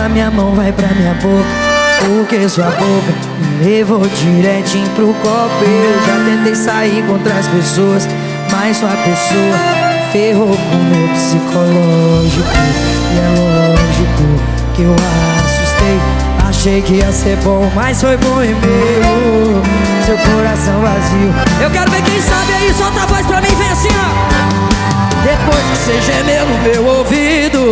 da minha mão vai pra minha boca, porque sua boca me levou direitinho pro copo. Eu já tentei sair com outras pessoas, mas sua pessoa ferrou com meu psicológico. E é lógico que eu assustei, achei que ia ser bom, mas foi bom e meu. Seu coração vazio. Eu quero ver quem sabe aí, solta a voz pra mim, vem assim, ó. Depois que você gemeu no meu ouvido,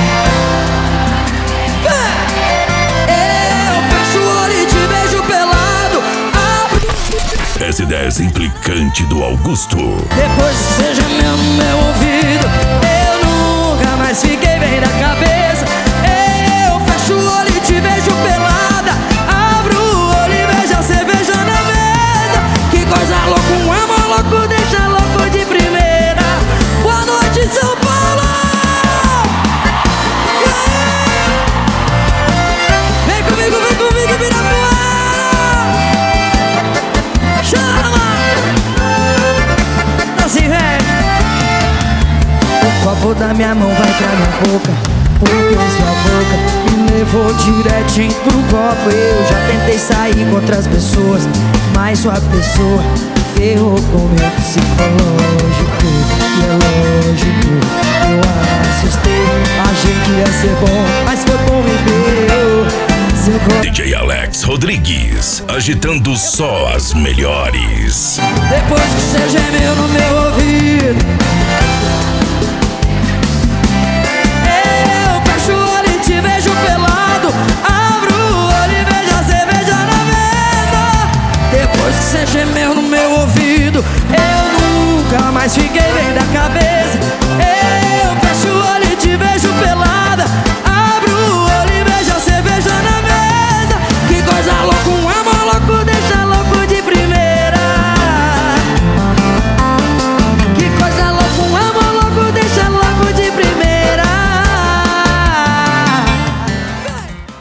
eu fecho o olho e te vejo pelado. Essa ideia é implicante do Augusto. Depois que você gemeu no meu ouvido, eu nunca mais fiquei bem da cabeça. Eu fecho o olho e te vejo pelada. Abro o olho e vejo a cerveja na mesa. Que coisa louca, um amor louco deixa louco de primeira. Boa noite, São Paulo! Vem comigo, Ibirapuera! Chama! Assim vem! O copo da minha mão vai pra minha boca, porque sua boca me levou direitinho pro copo. Eu já tentei sair com outras pessoas, mas sua pessoa ferrou com meu psicológico. E é lógico, eu assustei, achei que ia ser bom, mas foi bom e meu. DJ Alex Rodrigues, agitando só as melhores. Depois que você gemeu no meu ouvido, eu fecho o olho e te vejo pelado. Abro o olho e vejo a cerveja na mesa. Depois que você gemeu no meu ouvido, eu nunca mais fiquei bem da cabeça.